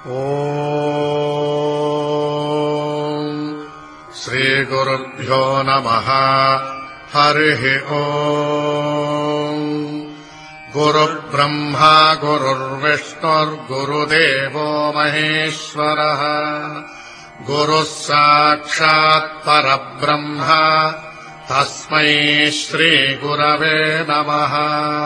ఓం శ్రీ గురుభ్యో నమః. హరిః ఓం. గురుబ్రహ్మా గురుర్విష్ణుర్గురుదేవో మహేశ్వరః. గురుః సాక్షాత్ పరబ్రహ్మ. తస్మై శ్రీ గురవే నమః.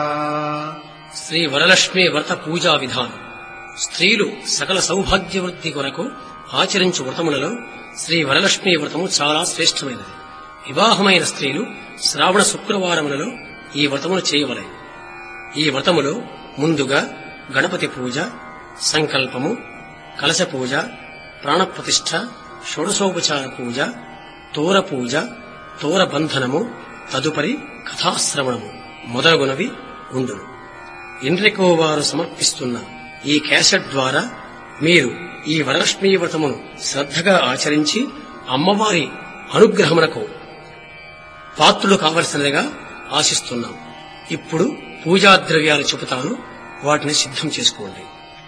శ్రీ వరలక్ష్మీ వ్రత పూజా విధానం. స్త్రీలు సకల సౌభాగ్యవృద్ధి కొరకు ఆచరించు వ్రతములలో శ్రీ వరలక్ష్మీ వ్రతము చాలా శ్రేష్టమైనది. వివాహమైన స్త్రీలు శ్రావణ శుక్రవారములలో ఈ వ్రతమును చేయవలెను. ఈ వ్రతములో ముందుగా గణపతి పూజ, సంకల్పము, కలశ పూజ, ప్రాణప్రతిష్ఠ, షోడశోపచార పూజ, తోర పూజ, తోర బంధనము, తదుపరి కథాశ్రవణము మొదలగునవి ఉండును. ఎండ్రికో వారు సమర్పిస్తున్న ఈ క్యాసెట్ ద్వారా మీరు ఈ వరలక్ష్మీ వ్రతమును శ్రద్ధగా ఆచరించి అమ్మవారి అనుగ్రహమునకు పాత్రులు కావలసినదిగా ఆశిస్తున్నాం. ఇప్పుడు పూజా ద్రవ్యాలు చెబుతాను, వాటిని సిద్ధం చేసుకోండి.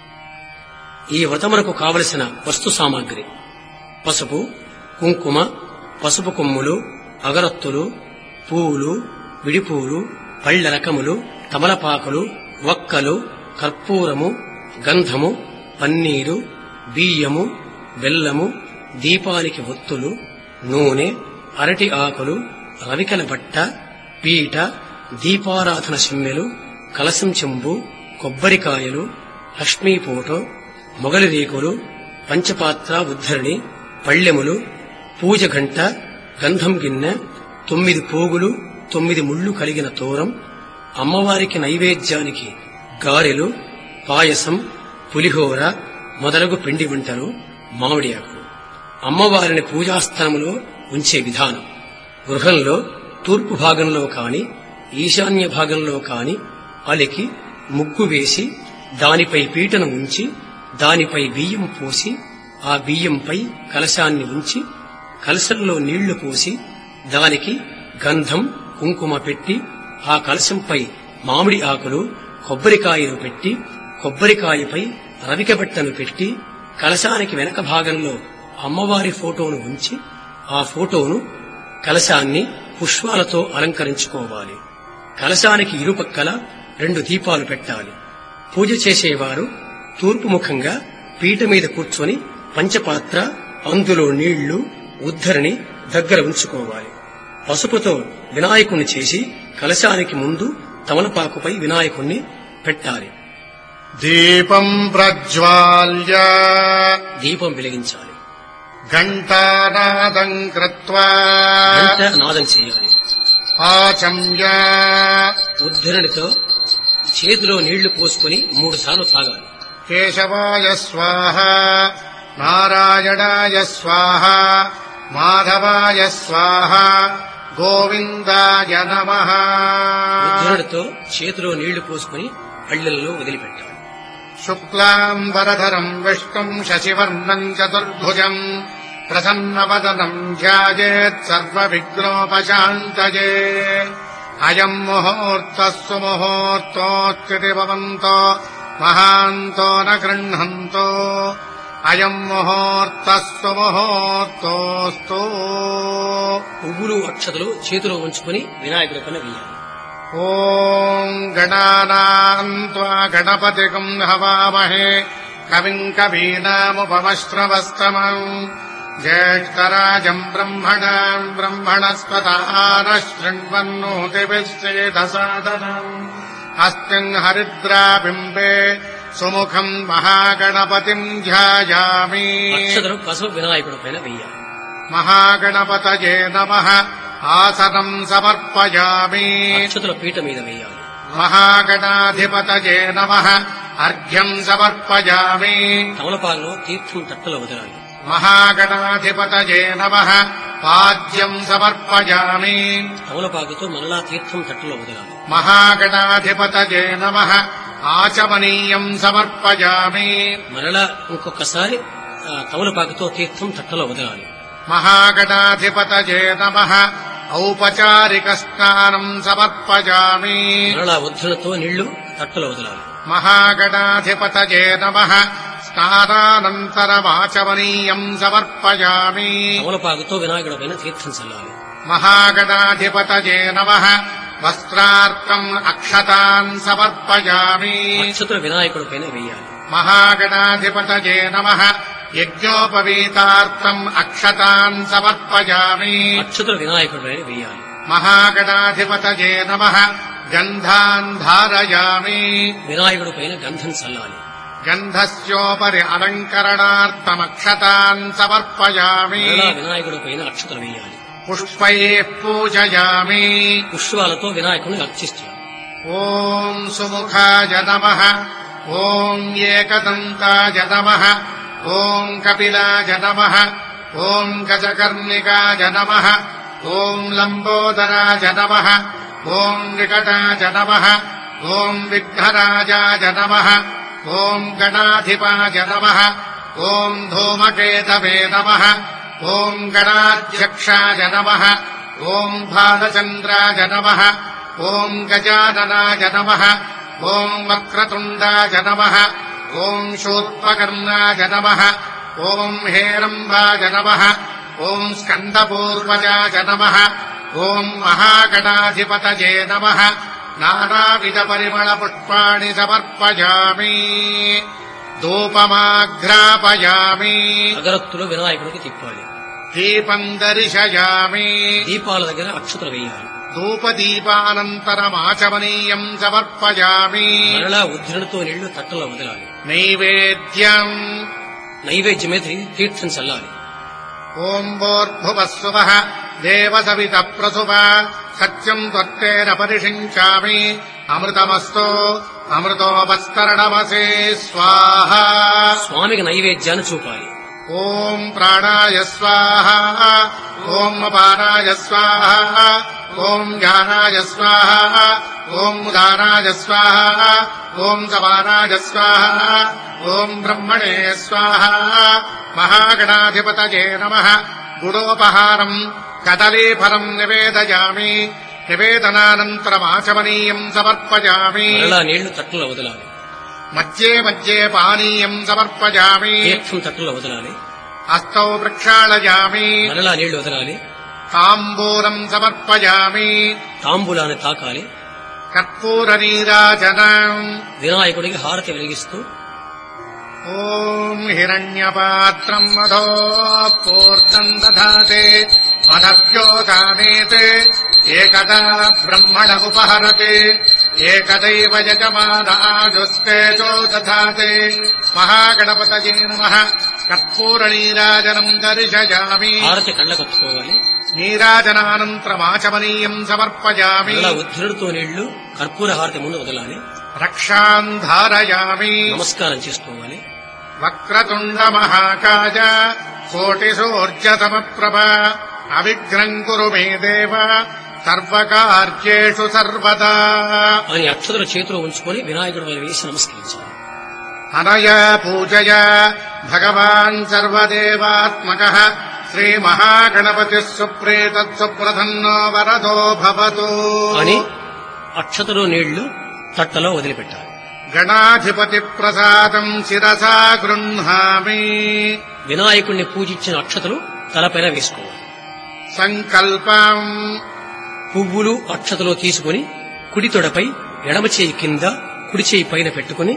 ఈ వ్రతమునకు కావలసిన వస్తు సామాగ్రి: పసుపు, కుంకుమ, పసుపు కొమ్ములు, అగరత్తులు, పూలు, విడిపూలు, పళ్ల రకములు, తమలపాకులు, వక్కలు, కర్పూరము, గంధము, పన్నీరు, బియ్యము, బెల్లము, దీపానికి ఒత్తులు, నూనె, అరటి ఆకులు, రవికల బట్ట, పీట, దీపారాధన సిమ్మెలు, కలశం చెంబు, కొబ్బరికాయలు, లక్ష్మీ ఫోటో, మొగలి రేకులు, పంచపాత్ర ఉద్ధరణి, పళ్ళెములు, పూజ గంట, గంధం గిన్నె, 9 పోగులు, 9 ముళ్లు కలిగిన తోరం, అమ్మవారికి నైవేద్యానికి గారెలు, పాయసం, పులిహోర మొదలగు పిండి వంటలు, మామిడి ఆకులు. అమ్మవారిని పూజాస్థానంలో ఉంచే విధానం: గృహంలో తూర్పు భాగంలో కాని ఈశాన్య భాగంలో కాని అలికి ముగ్గు వేసి దానిపై పీటను ఉంచి దానిపై బియ్యం పోసి ఆ బియ్యంపై కలశాన్ని ఉంచి కలశంలో నీళ్లు పోసి దానికి గంధం, కుంకుమ పెట్టి ఆ కలశంపై మామిడి ఆకులు, కొబ్బరికాయలు పెట్టి కొబ్బరికాయపై రవికబట్టను పెట్టి కలశానికి వెనక భాగంలో అమ్మవారి ఫోటోను ఉంచి ఆ ఫోటోను, కలశాన్ని పుష్పాలతో అలంకరించుకోవాలి. కలశానికి ఇరుపక్కల 2 దీపాలు పెట్టాలి. పూజ చేసేవారు తూర్పు ముఖంగా పీట మీద కూర్చొని పంచపాత్ర, అందులో నీళ్లు, ఉద్ధరణి దగ్గర ఉంచుకోవాలి. పసుపుతో వినాయకుణ్ణి చేసి కలశానికి ముందు తమలపాకుపై వినాయకుణ్ణి పెట్టాలి. దీపం ప్రజ్వాల్య దీపం వెలిగించాలి. ఘంటానాదం కృత్వా గంట నాదం చేయాలి. ఆచమ్య ఉద్ధరణితో చేతిలో నీళ్లు పోసుకుని 3 సార్లు తాగాలి. కేశవాయ స్వాహ, నారాయణాయ స్వాహ, మాధవాయ స్వాహ, గోవిందాయ నమః. ఉద్ధరణితో చేతిలో నీళ్లు పోసుకుని పళ్ళెల్లో వదిలిపెట్టాలి. శుక్లాంబరధరం విష్ణుం శశివర్ణం చతుర్భుజం ప్రసన్నవదనం ధ్యాయేత్ సర్వవిఘ్నోపశాంతయే. అయం ముహూర్తః సుముహూర్తోస్తి భవంతో మహాంతో న గృహ్ణంతో. అయం ముహూర్తః సుముహూర్తోస్తు. పువ్వులు, అక్షతలు చేతిలో ఉంచుకుని వినాయకుడి పైన వేయాలి. ఓం గణానాం త్వా గణపతిగం హవామహే కవిం కవీనాముపమశ్రవస్తమం. జ్యేష్ఠరాజం బ్రహ్మణాం బ్రహ్మణస్పత ఆనశృణ్వన్నోతిభిశ్చేదసాదనం. అస్మిన్ హరిద్రాబింబే సుముఖం మహాగణపతిం ధ్యాయామి. అక్షతలు పసుపు వినాయకుడి పైన వేయాలి. మహాగణపతయే నమః. ఆసనం సమర్పయామి. అక్షతల పీట మీద వేయాలి. మహాగణాధిపతయే నమః. అర్ఘ్యం సమర్పయామి. తమలపాకులో తీర్థం తట్టలో వదలాలి. మహాగణాధిపతయే నమః. పాద్యం సమర్పయామి. తమలపాకుతో మరలా తీర్థం తట్టలో వదలాలి. మహాగణాధిపతయే నమః. ఆచమనీయం సమర్పయామి. మరలా ఇంకొకసారి తమలపాకుతో తీర్థం తట్టలో వదలాలి. మహాగణాధిపతయే నమః. ఔపచారిక స్నానం సమర్పయామి. మరలా ఉద్ధరణతో నీళ్లు తట్టలో వదలాలి. మహాగణాధిపతయే నమః. స్నానానంతరమాచమనీయం సమర్పయామి. తమలపాకుతో వినాయకుడి పైన తీర్థం చల్లాలి. మహాగణాధిపతయే నమః. వస్త్రార్థం అక్షతాన్ సమర్పయామి. అక్షతలు వినాయకుడి పైన వేయాలి. మహాగణాధిపతయే నమః. యజ్ఞోపవీతార్థం అక్షతాన్ సమర్పయామి. అక్షతలు వినాయకుడి పైన వేయాలి. మహాగణాధిపతయే నమః. గంధాన్ ధారయామి. వినాయకుడి పైన గంధం చల్లాలి. గంధస్యోపరి అలంకరణార్థమక్షతాన్ సమర్పయామి. మరలా వినాయకుడి పైన అక్షతలు వేయాలి. పుష్పైః పూజయామి. పుష్పాలతో వినాయకుడిని అర్చిస్తారు. ఓం సుముఖాయ నమః. ఓం ఏకదంతాయ నమః. ఓం కపిలాయ నమః. ఓం గజకర్ణికాయ నమః. ఓం లంబోదరాయ నమః. ఓం వికటాయ నమః. ఓం విఘ్నరాజాయ నమః. ఓం గణాధిపాయ నమః. ఓం ధూమకేతవే నమః. ఓం గణాధ్యక్షాయ నమః. ఓం బాలచంద్రాయ నమః. ఓం గజాననాయ నమః. ఓం వక్రతుండాయ నమః. ఓం శూర్పకర్ణాయ నమః. ఓం హేరంబాయ నమః. ఓం స్కందపూర్వజాయ నమః. ఓం మహాగణాధిపతయే నమః. నానావిధ పరిమళ పుష్పాణి సమర్పయామి. ధూపమాఘ్రాపయామి. అగరత్తులు వినాయకుడికి తిప్పాలి. దీపం దర్శయామి. దీపాల దగ్గర అక్షతలు వేయాలి. ధూపదీపానంతరమాచమనీయం సమర్పయామి. మరలా ఉద్రణతో నీళ్లు తట్టలో వదలాలి. నైవేద్యం. నైవేద్యమే తీర్థం చల్లాలి. ఓం భోర్భువస్సువః దేవసవిత ప్రసువ సత్యం త్వత్తేన పరిషించామి. అమృతమస్తు అమృతోపస్తరణమసే స్వాహ. స్వామికి నైవేద్యాన్ని చూపాలి. ఓం ప్రాణాయ స్వాహ. ఓం అపానాయ స్వాహ. ఓం జ్ఞానాయ స్వాహ. ఓం ఉదానాయ స్వాహ. ఓం సమానాయ స్వాహ. ఓం బ్రహ్మణే స్వాహ. మహాగణాధిపతయే నమః. గుడోపహారం కదలీఫలం నివేదయామి. నివేదనానంతరమాచమనీయం సమర్పయామి. మరలా నీళ్లు తట్టలో వదలాలి. మధ్యే మధ్యే పానీయం సమర్పయామి. తీర్థం తట్టలో వదలాలి. హస్తౌ ప్రక్షాళయామి. మరలా నీళ్లు వదలాలి. తాంబూలం సమర్పయామి. తాంబూలాన్ని తాకాలి. కర్పూర నీరాజనం. వినాయకుడికి హారతి వెలిగిస్తూ ఓం హిరణ్యపాత్రం మధో పూర్ణం దధాతే మధవ్యోగానేతే ఏకదా బ్రహ్మణ ఉపహరతే ఏకదైవ యజమానాజుస్తేజో దధాతే. మహాగణపతయే నమః. కర్పూర నీరాజనం దర్శయామి. హారతి కళ్ళకత్తుకోవాలి. నీరాజనానంతరమాచమనీయం సమర్పయామి. మరలా ఉద్ధరుడితో నీళ్లు కర్పూర హారతి ముందు వదలాలి. రక్షాన్ ధారయామి. నమస్కారం చేసుకోవాలి. వక్రతుండ మహాకాయ కోటి సూర్యతమప్రభ అవిఘ్నం కురు మే దేవ సర్వకార్యేషు సర్వదా. అని అక్షతల చేతిలో ఉంచుకొని వినాయకుడి వల్ల వేసి నమస్కరించాలి. అనయా పూజయా భగవాన్ సర్వదేవాత్మకః శ్రీ మహాగణపతి సుప్రీతత్ సుప్రసన్నో వరదో భవతు అని అక్షతలో నీళ్లు తట్టలో వదిలిపెట్టాలి. గణాధిపతి ప్రసాదం శిరసా గృహ్ణామి. వినాయకుడిని పూజించిన అక్షతలు తలపైన వేసుకోవాలి. సంకల్పం. పువ్వులు అక్షతలో తీసుకుని కుడి తొడపై ఎడమ చేయి కింద కుడి చేయి పైన పెట్టుకుని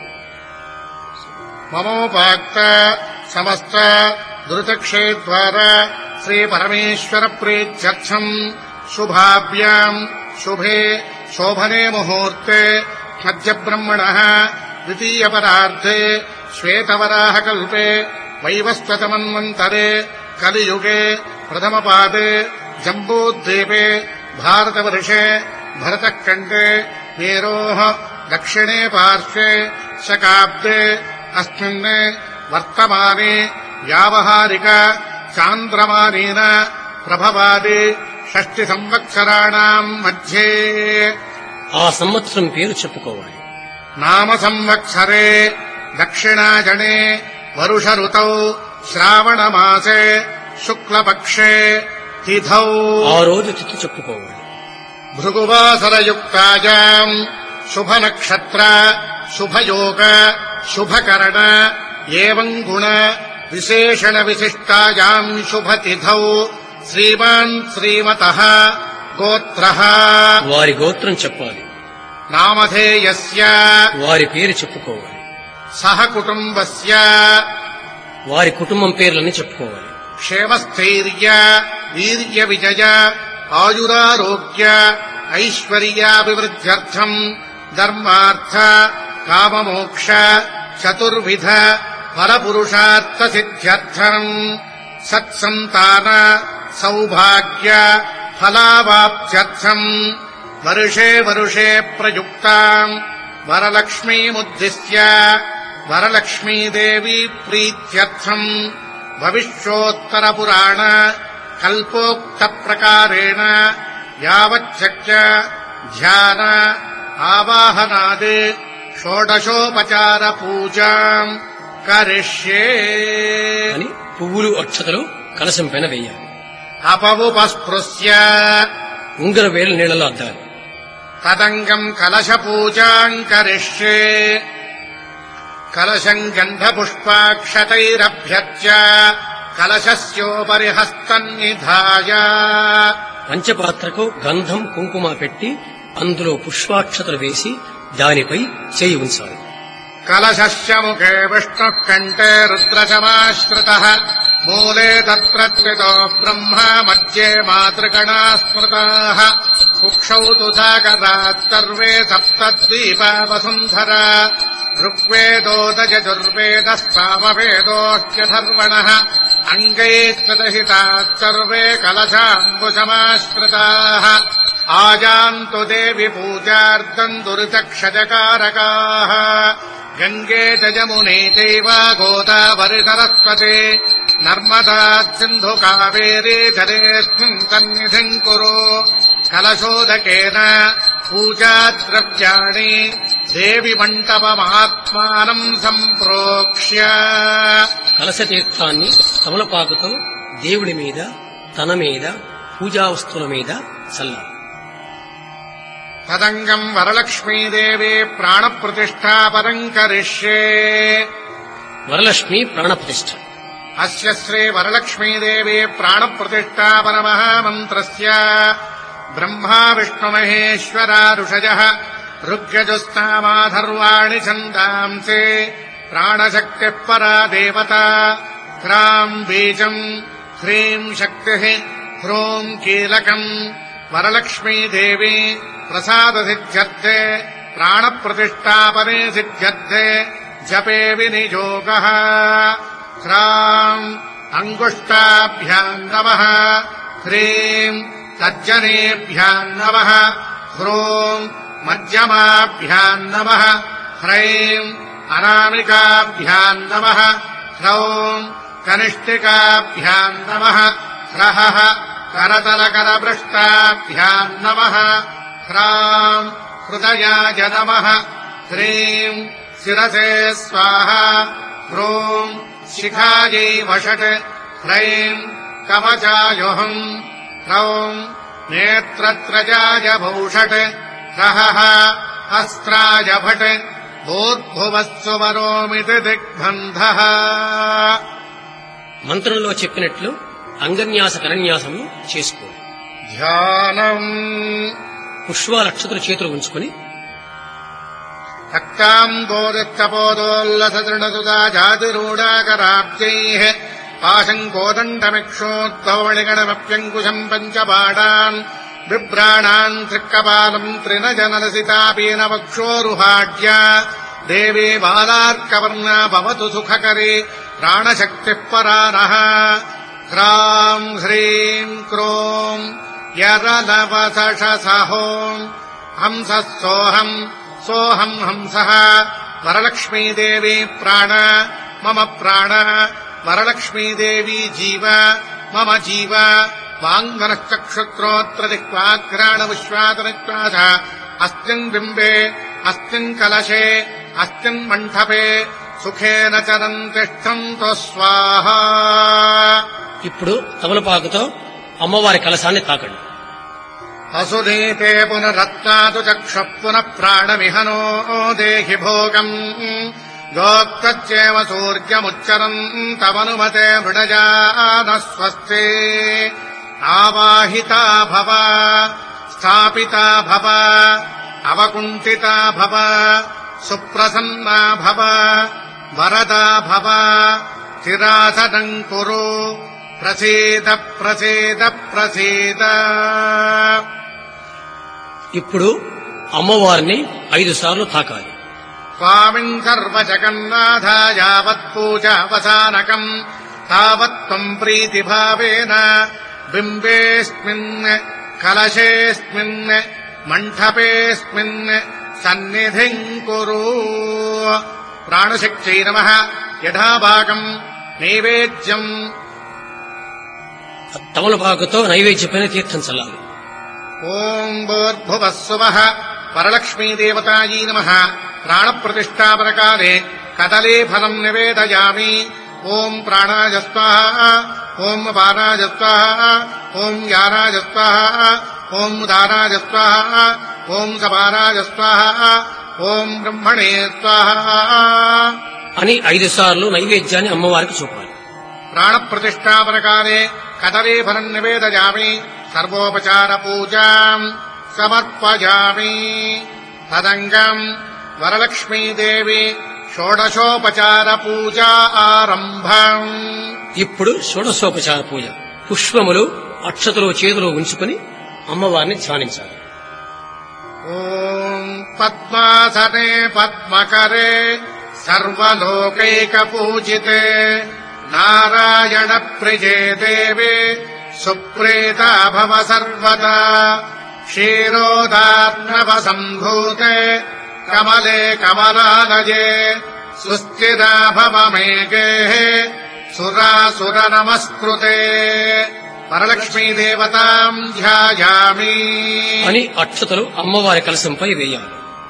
మమోపాక్త సమస్త ధృతక్షేద్వారా శ్రీ పరమేశ్వర ప్రీత్యర్థం శుభాభ్యాం శుభే శోభనే ముహూర్తే మధ్య బ్రహ్మణః ద్వితీయ పరార్థే శ్వేతవరాహ కల్పే వైవస్వతమన్వంతరే కలియుగే ప్రథమ పాదే జంబూద్వీపే భారతవర్షే భరతఖండే మేరోః దక్షిణే పార్శ్వే శకాబ్దే అస్మిన్ వర్తమానే వ్యావహారిక చాంద్రమానేన ప్రభవాది 6 సంవత్సరాణాం మధ్యే. ఆ సంవత్సరం పేరు చెప్పుకోవాలి. నామ సంవత్సరే దక్షిణాజనే వరుష ఋతౌ శ్రావణ మాసే శుక్లపక్షే తిథౌ. ఆ రోజు తిథి చెప్పుకోవాలి. భృగువాసరయుక్తాయాం శుభ నక్షత్ర శుభయోగ శుభకరణ ఏవం గుణ విశేషణ విశిష్టాయాం శుభతిథౌ శ్రీమాన్ శ్రీమతః గోత్రః వారి గోత్రం చెప్పాలి. నామధేయస్య వారి పేరు చెప్పుకోవాలి. సహ కుటుంబస్య వారి కుటుంబం పేర్లని చెప్పుకోవాలి. క్షేమస్థైర్య వీర్య విజయ ఆయురారోగ్య ఐశ్వర్యాభివృద్ధ్యర్థం ధర్మార్థ కామమోక్ష చతుర్విధ పరపురుషార్థ సిద్ధ్యర్థం సత్సంతాన సౌభాగ్య ఫలావాప్త్యర్థం వర్షే వర్షే ప్రయుక్తాం వరలక్ష్మీముద్దిశ్య వరలక్ష్మీదేవి ప్రీత్యర్థం భవిష్యోత్తర పురాణ కల్పోక్త ప్రకారేణ యావచ్చక్య ధ్యాన ఆవాహనాది షోడశోపచార పూజాం కరిష్యే అని పువ్వులు అక్షతలు కలశం పైన వేయాలి. అపవుపస్పృశ్య ఉంగర వేలు నీళ్లలో అద్దాలి. తదంగం కలశ పూజాం కరిష్యే కలశం గంధపుష్పాక్షతైరభ్యర్చ్య కలశస్యోపరి హస్తం నిధాయ పంచపాత్రకు గంధం కుంకుమ పెట్టి అందులో పుష్పాక్షతలు వేసి దానిపై చేయి ఉంచాలి. కలశస్య ముఖే విష్ణుః కంఠే రుద్రశమాశ్రితః మూలే తత్రత్వితో బ్రహ్మ మధ్యే మాతృగణా స్మృతాః కుక్షౌ తు సాగరాత్ సర్వే సప్తద్వీపా వసుంధరా ఋగ్వేదోదయజుర్వేదస్తామవేదోऽధ్యధర్వణः అంగైస్తదహితాः సర్వే కలశాంబుశమాశ్రితాः ఆజాन्तు దేవి పూజార్థम् దురితక్షజకారకాः గంగే చ యమునే చైవ గోదావరి సరస్వతి నర్మదా సింధు కావేరీ జలేస్మిన్ సన్నిధిम् కురు కలశోదకేన పూజాద్రవ్యాణి దేవి మంటపమాత్మానం సంప్రోక్ష్య కలశ తీర్థాన్ని తమలపాకుతో దేవుడి మీద, తన మీద, పూజా వస్తువుల మీద చల్లాలి. తదంగం వరలక్ష్మీదేవి ప్రాణప్రతిష్ఠాపరం కరిష్యే వరలక్ష్మి ప్రాణప్రతిష్ఠ. అస్య శ్రీ వరలక్ష్మీదేవి ప్రాణప్రతిష్ఠాపనమహామంత్రస్య బ్రహ్మా విష్ణుమహేశ్వరా ఋషయః ఋగ్యజుస్తామాధర్వాణి ఛందాంసి ప్రాణశక్తిః పరా దేవత క్రాం బీజం హ్రీం శక్తిః హ్రూం కీలకం వరలక్ష్మీదేవి ప్రసాద సిద్ధ్యర్థే ప్రాణప్రతిష్ఠాపనే సిద్ధ్యర్థే జపే వినియోగః హ్రాం అంగుష్టాభ్యాం నమః హ్రీం తర్జనేభ్యాం నమః హ్రూం మధ్యమాభ్యాం నమః హ్రైం అనామికాభ్యాం నమః హ్రౌం కనిష్ఠికాభ్యాం నమః హ్రః కరతలకరపృష్టాభ్యాం నమః హ్రాం హృదయాయ నమః హ్రీం శిరసే స్వాహా హ్రూం శిఖాయై వషట్ హ్రైం కవచాయుహం హ్రౌం నేత్రత్రజాయ భూషట్ హ్రః హస్త్రాయ భట్ భూర్భువస్సు వరోమితి దిగ్బంధః. మంత్రంలో చెప్పినట్లు అంగన్యాస కరన్యాసము చేసుకో. ధ్యానం పుష్పాలక్షతలు చేతులు ఉంచుకుని రక్తాంబోదత్తపోదోల్లసదృఢసుదా జాతిరూఢాకరాబ్జైః పాశम् కోదండమిక్షోద్భవళిగణమప్యంకుశम् పంచబాణాన్ బిభ్రాణాన్ త్రిక్కపాలम् త్రినజనలసితాపీన వక్షోరుహాఢ్య దేవీ బాలార్కవర్ణా భవతు సుఖకరీ ప్రాణశక్తిః పరానః. హ్రాం హ్రీం క్రోం యరలవసషసహోం హంసः సోహం సోహం హంసః. వరలక్ష్మీదేవి ప్రాణ మమ ప్రాణ, వరలక్ష్మీదేవి జీవ మమ జీవ. వాంగ్మనశ్చక్షుత్రోత్రదిక్వాఘ్రాణ విశ్వాతనిశ్వాస అస్మిన్ బింబే అస్మిన్ కలశే అస్మిన్ మంఠపే సుఖేన చరం తిష్టంతు స్వాహ. ఇప్పుడు తమలపాకుతో అమ్మవారి కలశాన్ని తాకండి. అసునీతే పునరత్నాదు చక్ష పునః ప్రాణమిహనో దేహి భోగం योक्तच्चेव सूर्यमुच्चरन्तमनुमते मृडजानः स्वस्ति आवाहिता भव स्थापिता भव अवकुण्ठिता भव सुप्रसन्ना भव वरदा भव चिरासनं कुरु ప్రసీద ప్రసీద ప్రసీద. ఇప్పుడు అమ్మవారిని 5 సార్లు తాకాలి. స్వామిన్ సర్వజగన్నాథ యావత్ పూజావసానకం తావత్వం ప్రీతిభావేన బింబేస్మిన్ కలశేస్మిన్ మంటపేస్మిన్ సన్నిధిం కురు. ప్రాణశక్త్యై నమః. యథాభాగం నైవేద్యం. తమలపాకుతో నైవేద్యపైన తీర్థం చల్లాలి. ఓం భూర్భువః స్వః. వరలక్ష్మీదేవతాయై నమః. ప్రాణప్రతిష్ఠాపనకాలే కదలే ఫలం నివేదయామి. ఓం ప్రాణాయ స్వాహా. ఓం అపానాయ స్వాహా. ఓం యానాయ స్వాహా. ఓం దానాయ స్వాహా. ఓం సపానాయ స్వాహా. ఓం బ్రహ్మణే స్వాహా అని 5 సార్లు నైవేద్యాన్ని అమ్మవారికి చూపాలి. ప్రాణప్రతిష్ఠాపనకాలే కదలే ఫలం నివేదయామి. సర్వోపచార పూజాం సమర్పయామి. తదంగం వరలక్ష్మీదేవి షోడశోపచార పూజా ఆరంభం. ఇప్పుడు షోడశోపచార పూజ. పుష్పములు అక్షతలు చేతిలో ఉంచుకుని అమ్మవారిని ధ్యానించాలి. ఓం పద్మాసనే పద్మకరే సర్వలోకైక పూజితే నారాయణ ప్రిజే దేవే సుప్రీతా భవ సర్వదా. క్షీరోదార్ణవ సంభూతే కమలే కమలాలయే సుస్థిరా భవ మే గేహే సురాసుర నమస్కృతే. వరలక్ష్మీదేవతాం ధ్యాయామి అని అక్షతలు అమ్మవారి కలశంపై వేయాలి.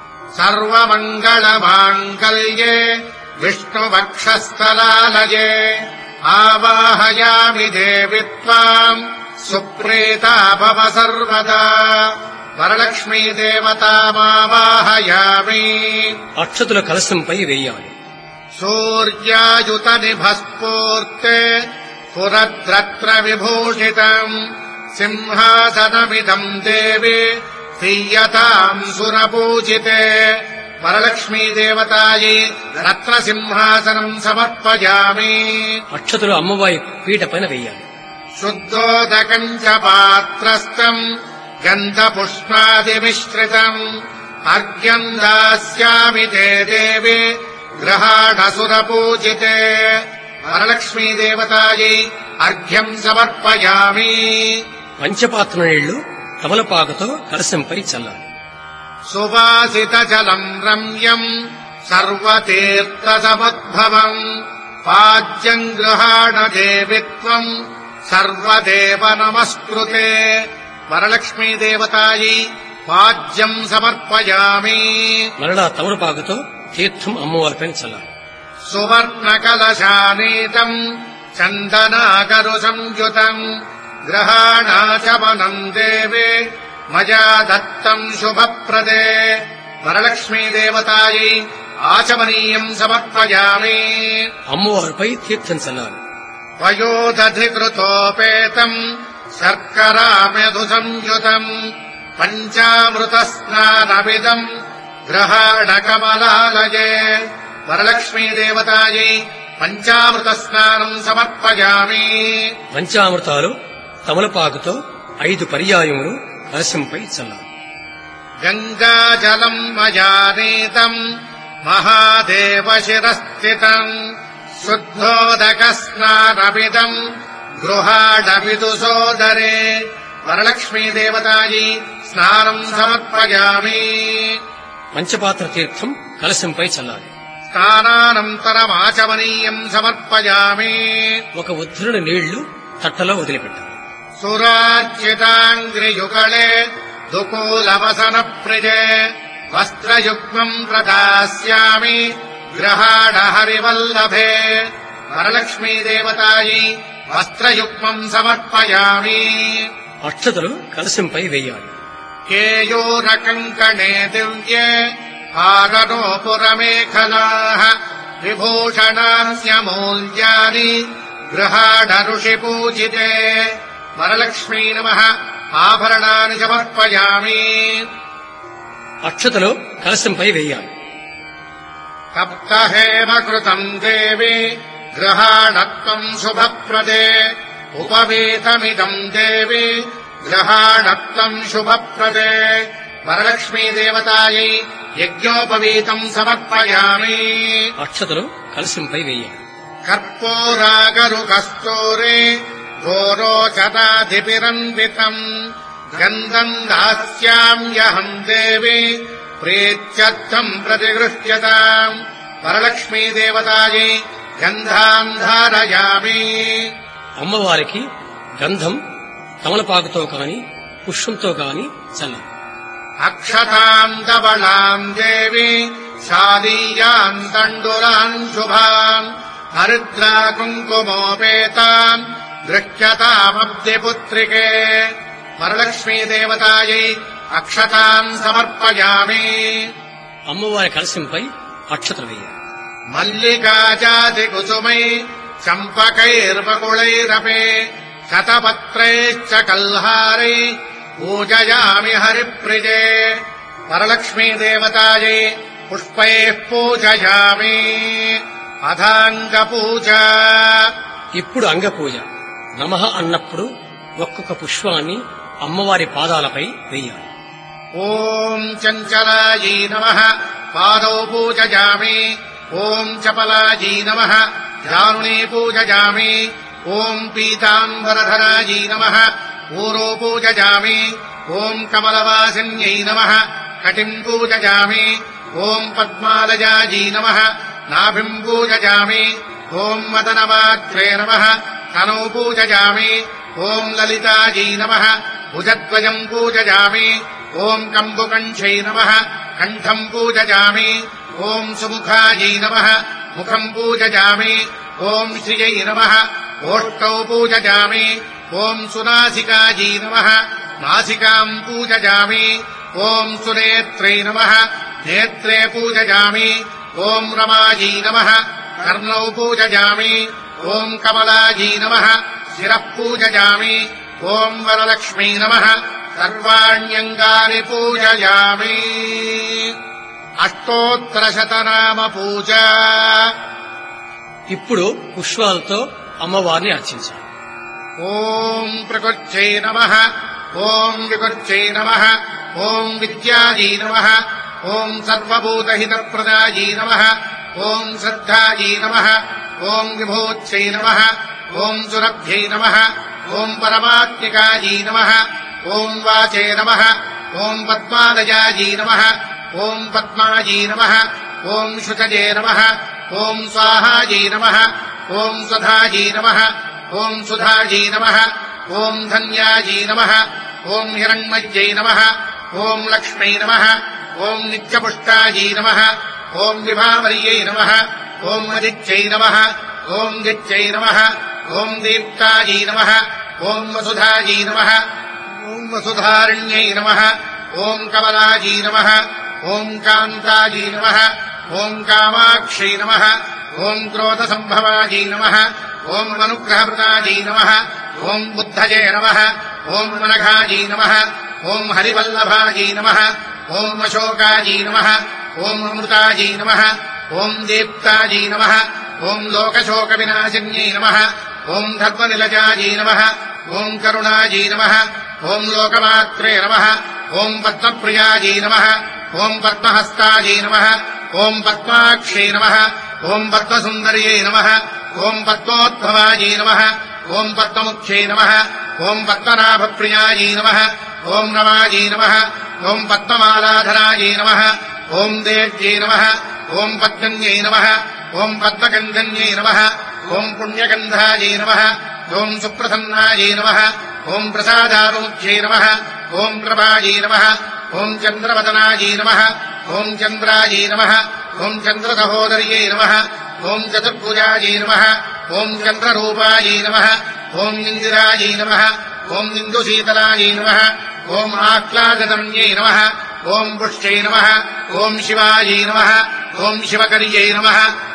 సర్వమంగళమాంగళ్యే విష్ణువక్షస్థలాలయే ఆవాహయామి దేవి త్వాం సుప్రీతా భవ సర్వదా. వరలక్ష్మీదేవతామావాహయామి. అక్షతుల కలశంపై వేయాలి. సూర్యాయుత నిభస్ఫూర్తే పురద్రత్ర విభూషితం సింహాసనమిదం దేవి తీయతాం సురపూజితే. వరలక్ష్మీదేవతాయై రత్నసింహాసనం సమర్పయామి. అక్షతులు అమ్మవారి పీట పైన వేయాలి. శుద్ధోదకం చ పాత్రస్థం గంధపుష్పాదిమిశ్రితం అర్ఘ్యం దాస్యామి తే దేవి గ్రహాఢసురపూజితే. వరలక్ష్మీదేవతాయై అర్ఘ్యం సమర్పయామి. పంచపాత్ర నీళ్లు తమలపాకుతో కలశంపై చల్లాలి. సువాసిత జలం రమ్యం సర్వతీర్థ సముద్భవం పాజ్యం గృహాణ దేవిత్వం సర్వదేవ నమస్కృతే. వరలక్ష్మీదేవతాయై పాజ్యం సమర్పయామి. మరలా తమలపాకుతో తీర్థం అమ్మవారిపైన చల్లాలి. సువర్ణకలశానీతం చందనాగరు సంయుతం గ్రహాణాచమనం దేవే మయా దత్తం శుభప్రదే. వరలక్ష్మీదేవతాయై ఆచమనీయం సమర్పయామి. అమ్మవారిపై తీర్థం చల్లాలి. వయోదధికృతోపేతం శర్కరామెధు సంయుతం పంచామృత స్నానమిదం గ్రహాణకమలాలయే. వరలక్ష్మీదేవతాయై పంచామృత స్నానం సమర్పయామి. పంచామృతాలు తమలపాకుతో 5 పర్యాయములు కలశంపై చల్లాలి. గంగాజలం మయానీతం మహాదేవ శిరస్థితం శుద్ధోదక స్నానమిదం గృహాణమిదు సోదరే. వరలక్ష్మీదేవతాయై స్నానం సమర్పయామి. పంచపాత్ర తీర్థం కలశంపై చల్లాలి. స్నానానంతరమాచమనీయం సమర్పయామి. ఒక ఉద్ధరుని నీళ్లు తట్టలో వదిలిపెట్టాలి. సురార్చితాంగ్రియుగళే దుకూలవసన ప్రిజే వస్త్రయుగ్మం ప్రదాస్యామి గ్రహాణ హరివల్లభే. వరలక్ష్మీదేవతాయై వస్త్రయుగ్మం సమర్పయామి. అక్షతలు కలశంపై వేయాలి. కేయూరకంకణే దివ్యే హారనోపురమేఖలాః विभूषणान्यमूल्यानि गृहाण ऋषिपूजिते वरलक्ष्मी नमः आभरणानि समर्पयामि అక్షతలో కలశంపై వేయాలి. तप्तहेमकृतम् देवी गृहाणत्वम् शुभप्रदे उपवीतमिदम् देवी गृहाणत्वम् शुभप्रदे वरलक्ष्मीदेवतायै यज्ञोपवीतम् समर्पयामि అక్షతలో కలశంపై వేయాలి. कर्पूरागरुकस्तूरे घोरोचताधिपिरन्वितम् गन्धम् दास्याम्यहम् देवी प्रीत्यर्थम् प्रतिगृह्यताम् वरलक्ष्मीदेवतायै गन्धाम् धारयामि అమ్మవారికి గంధం తమలపాకుతో కాని పుష్పంతో కాని చల్లాలి. अक्षताम् धवलाम् देवी शादीयाम् तण्डुलान् शुभान् हरिद्रा कुङ्कुमोपेताम् गृह्यतामब्धिपुत्रिके वरलक्ष्मीदेवतायै अक्षताम् समर्पयामि అమ్మవారి కలశంపై అక్షతలు వేయాలి. मल्लिकाजातिकुसुमै चम्पकैर्वकुलैरपि शतपत्रैश्च कल्हारै पूजयामि हरिप्रिये वरलक्ष्मीदेवतायै पुष्पैः पूजयामि अथाङ्गपूजा ఇప్పుడు అంగపూజ. నమః అన్నప్పుడు ఒక్కొక్క పుష్పాన్ని అమ్మవారి పాదాలపై వేయాలి. ॐ चञ्चलायै नमः पादौ पूजयामि ॐ चपलायै नमः दारुणे पूजयामि ॐ पीताम्बरधरायै नमः ऊरो पूजयामि ॐ कमलवासिन्यै नमः कटिम् पूजयामि ॐ पद्मालयायै नमः नाभिम् पूजयामि ॐ मदनमात्रे नमः तनौ पूजयामि ॐ ललितायै नमः भुजद्वयम् पूजयामि ॐ कम्बुकण्ठै नमः कण्ठम् पूजयामि ॐ सुमुखायै नमः मुखम् पूजयामि ॐ श्रियै नमः ओष्ठौ पूजयामि ॐ सुनासिकायै नमः नासिकाम् पूजयामि ॐ सुनेत्रै नमः नेत्रे पूजयामि ॐ रमायै नमः कर्णौ पूजयामि ॐ कमलायै नमः शिरः पूजयामि ॐ वरलक्ष्मी नमः सर्वाण्यङ्गानि पूजयामि अष्टोत्तरशतनाम पूजा ఇప్పుడు పుష్పాలతో అమ్మవారిని అర్చించాలి. ॐ प्रकृत्यै नमः ॐ विकृत्यै नमः ॐ विद्यायै नमः ॐ सर्वभूतहितप्रदायै नमः ॐ श्रद्धायै नमः ॐ विभूत्यै नमः ॐ सुरभ्यै नमः ॐ परमात्मिकायै नमः ॐ वाचे नमः ॐ पद्मालयायै नमः ॐ पद्मायै नमः ॐ शुचये नमः ॐ स्वाहायै नमः ॐ स्वधायै नमः ॐ सुधायै नमः ॐ धन्यायै नमः ॐ हिरण्मय्यै नमः ॐ लक्ष्मै नमः ॐ नित्यपुष्टायै नमः ॐ विभावर्यै नमः ॐ अदित्यै नमः ॐ दित्यै नमः ॐ दीप्तायै नमः ॐ वसुधायै नमः ॐ वसुधारण्यै नमः ॐ कमलायै नमः ॐ कान्तायै नमः ॐ कामाक्षै नमः ॐ क्रोधसम्भवायै नमः ॐ अनुग्रहप्रदायै नमः ॐ बुद्धये नमः ॐ मनघायै नमः ॐ हरिवल्लभायै नमः ॐ अशोकायै नमः ॐ अमृतायै नमः ॐ दीप्तायै नमः ॐ लोकशोकविनाशिन्यै नमः ॐ धर्मनिलजायै नमः ॐ करुणायै नमः ॐ लोकमात्रे नमः ॐ पद्मप्रियायै नमः ॐ पद्महस्तायै नमः ॐ पद्माक्षै नमः ॐ पद्मसुन्दर्यै नमः ॐ पद्मोद्भवायै नमः ॐ पद्ममुख्यै नमः ॐ पद्मनाभप्रियायै नमः ॐ रमायै नमः ॐ पद्ममालाधरायै नमः ॐ देव्यै नमः ॐ पद्मन्यै नमः ॐ पद्मगन्धन्यै नमः ॐ पुण्यगन्धायै नमः ॐ सुप्रसन्नायै नमः ॐ प्रसादारूढ्यै नमः ॐ प्रभायै नमः ॐ चन्द्रवदनायै नमः ॐ चन्द्रायै नमः ॐ चन्द्रसहोदर्यै नमः ॐ चतुर्भुजायै नमः ॐ चन्द्ररूपायै नमः ॐ इन्दिरायै नमः ॐ इन्दुशीतलायै नमः ॐ आह्लादतम्यै नमः ॐ पुष्ट्यै नमः ॐ शिवायै नमः ॐ शिवकर्यै नमः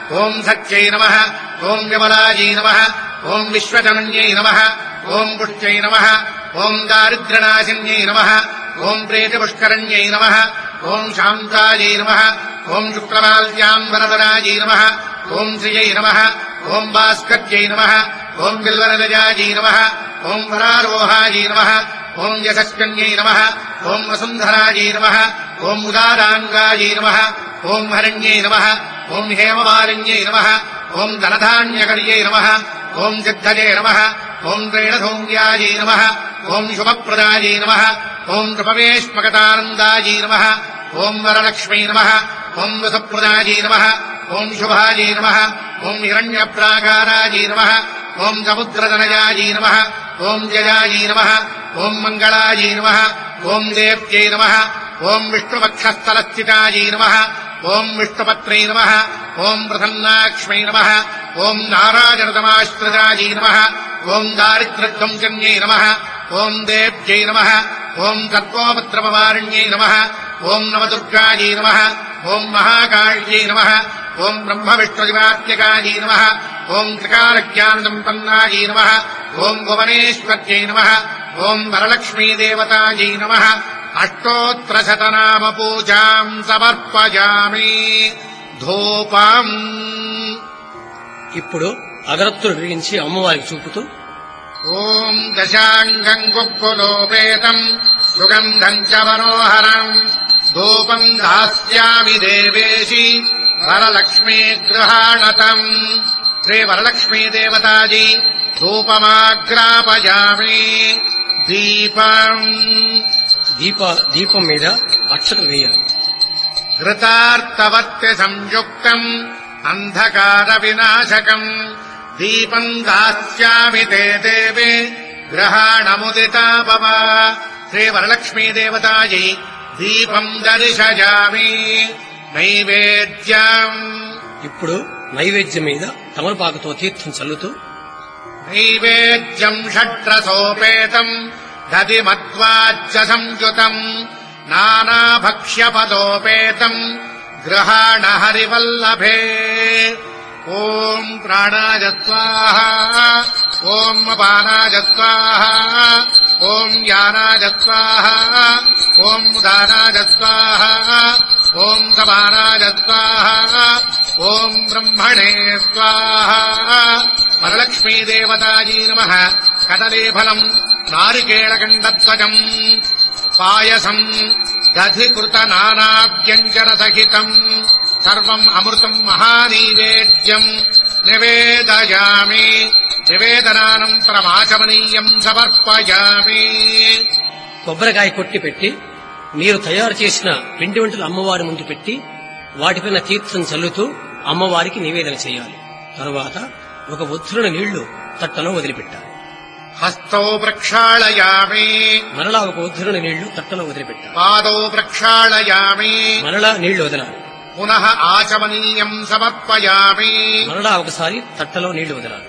ఓం సత్యై నమః ఓం విమలాయై నమః ఓం విశ్వజనన్యై నమః ఓం పుష్ట్యై నమః ఓం దారిద్ర్యనాశిన్యై నమః ఓం ప్రేతపుష్కరణ్యై నమః ఓం శాంతాయై నమః ఓం శుక్లమాల్యాం నమః ఓం శ్రియై నమః ఓం భాస్కర్యై నమః ఓం బిల్వనలజాయై నమః ఓం వరారోహాయై నమః ఓం యశస్కన్యై నమః ఓం వసుంధరాయై నమః ఓం ఉదారాంగాయై నమః ఓం హరణ్యై నమః ఓం హేమమాలిన్యై నమః ఓం ధనధాన్యకర్యై నమః ఓం సిద్ధజే నమః ఓం ప్రేణధౌమ్యాయై నమః ఓం శుభప్రదాయై నమః ఓం నృపవేష్మకతానందాయై నమః ఓం వరలక్ష్మై నమః ఓం వసుప్రదాయై నమః ఓం శుభాయై నమః ఓం హిరణ్యప్రాకారాయై నమః ఓం సముద్రధనయాయై నమః ఓం జయాయై నమః ఓం మంగళాయై నమః ఓం దేవ్యై నమః ఓం విష్ణువక్షస్థలస్థితాయై నమః ఓం విష్ణుపత్రై నమః ఓం ప్రసన్నాక్ష్మై నమః ఓం నారాయణతమాశ్రితాయై నమః ఓం దారిద్ర్యధ్వంసన్యై నమః ఓం దేవ్యై నమః ఓం సర్వోపద్రవవారిణ్యై నమః ఓం నవదుర్గాయై నమః ఓం మహాకాళ్యై నమః ఓం బ్రహ్మవిష్ణుదివాత్యకాయై నమః ఓం త్రికాలజ్ఞానసంపన్నాయై నమః ఓం భువనేశ్వర్యై నమః ఓం వరలక్ష్మీదేవతాయై నమః అష్టోత్తరశతనామ పూజాం సమర్పయామి ధూపం. ఇప్పుడు అగరత్తులు వెలిగించి అమ్మవారికి చూపుతూ ఓం దశాంగం కుక్కులోపేతం సుగంధం చ మనోహరం ధూపం దాస్యామి దేవేశి వరలక్ష్మీ గృహాణతం. శ్రీ వరలక్ష్మీ దేవతాజీ ధూపమాగ్రాపయామి. దీపం మీద అక్షతలు వేయాలి. ఘృతార్తవర్త్య సంయుక్తం అంధకార వినాశకం దీపం దాస్యామి తే దేవే గ్రహాణముదితా భవ. శ్రీ వరలక్ష్మీ దేవతాయై దీపం దర్శయామి. నైవేద్యం. ఇప్పుడు నైవేద్యం మీద తమలపాకుతో తీర్థం చల్లుతూ నైవేద్యం షట్రసోపేతం దధిమధ్వాజ్య సంయుతం నానాభక్ష్యపదోపేతం గృహాణ హరివల్లభే. ఓం ప్రాణాయ స్వాహా ఓం అపానాయ స్వాహా ఓం యానాయ స్వాహా ఓం ఉదానాయ స్వాహా ఓం సమానాయ స్వాహా ఓం బ్రహ్మణే స్వాహా. వరలక్ష్మీదేవతాయై నమః. కదలీఫలం నారికేళకండధ్వజం పాయసం దధికృత నానావ్యంజనసహితం సర్వం అమృతం మహానైవేద్యం నివేదయామి. నివేదనానంతరమాచమనీయం సమర్పయామి. కొబ్బరికాయ కొట్టి పెట్టి మీరు తయారు చేసిన పిండి వంటలు అమ్మవారి ముందు పెట్టి వాటిపైన తీర్థం చల్లుతూ అమ్మవారికి నివేదన చేయాలి. తరువాత ఒక ఉద్ధరణ నీళ్లు తట్టలో వదిలిపెట్టాలి. హస్తౌ ప్రక్షాళయామి. మరలా ఒక ఉద్ధరణ నీళ్లు తట్టలో వదిలిపెట్టాలి. పాదౌ ప్రక్షాళయామి. మరలా నీళ్లు వదలాలి. పునః ఆచమనీయం సమర్పయామి. మరలా ఒకసారి తట్టలో నీళ్లు వదలాలి.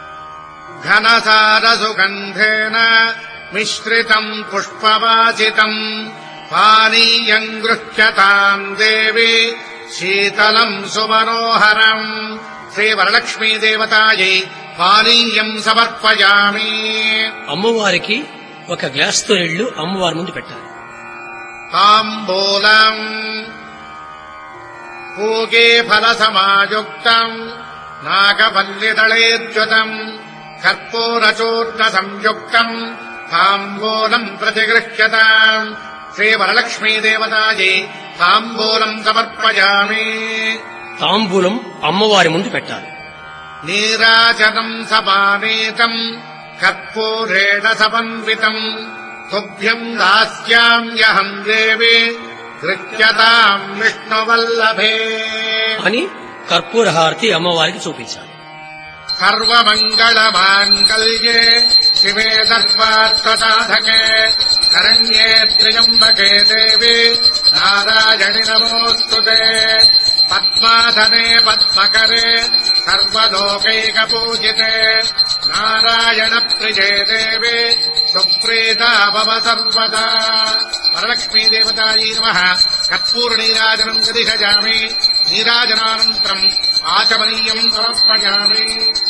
ఘనసారసుగంధేన మిశ్రితం పుష్పవాసితం పానీయం గృహ్యతాం దేవి శీతలం సుమనోహరం. శ్రీ వరలక్ష్మీ దేవతాయై పానీయం సమర్పయామి. అమ్మవారికి ఒక గ్లాసుతో నీళ్లు అమ్మవారి ముందు పెట్టాలి. తాంబూలం. పూగే ఫలసమాయుక్తం నాగవల్లిదళేర్యుతం కర్పూరచూర్ణ సంయుక్తం తాంబూలం ప్రతిగృహ్యతాం. శ్రీ వరలక్ష్మీ దేవతాయై తాంబూలం సమర్పయామి. తాంబూలం అమ్మవారి ముందు పెట్టాలి. నీరాజనం సమానీతం కర్పూరేణ సమన్వితం తుభ్యం దాస్యామ్యహం దేవి గృహ్యతాం విష్ణువల్లభే అని కర్పూర హారతి అమ్మవారికి చూపించాలి. సర్వమంగళమాంగళ్యే శివే సర్వార్థసాధకే శరణ్యే త్ర్యంబకే దేవి నారాయణి నమోస్తుతే. పద్మాసనే పద్మకరే సర్వలోకైకపూజితే నారాయణ ప్రియే దేవి సుప్రీతా భవ సర్వదా. వరలక్ష్మీదేవతాయై నమః. కర్పూర నీరాజనం దర్శయామి. నీరాజనానంతరం ఆచమనీయం సమర్పయామి.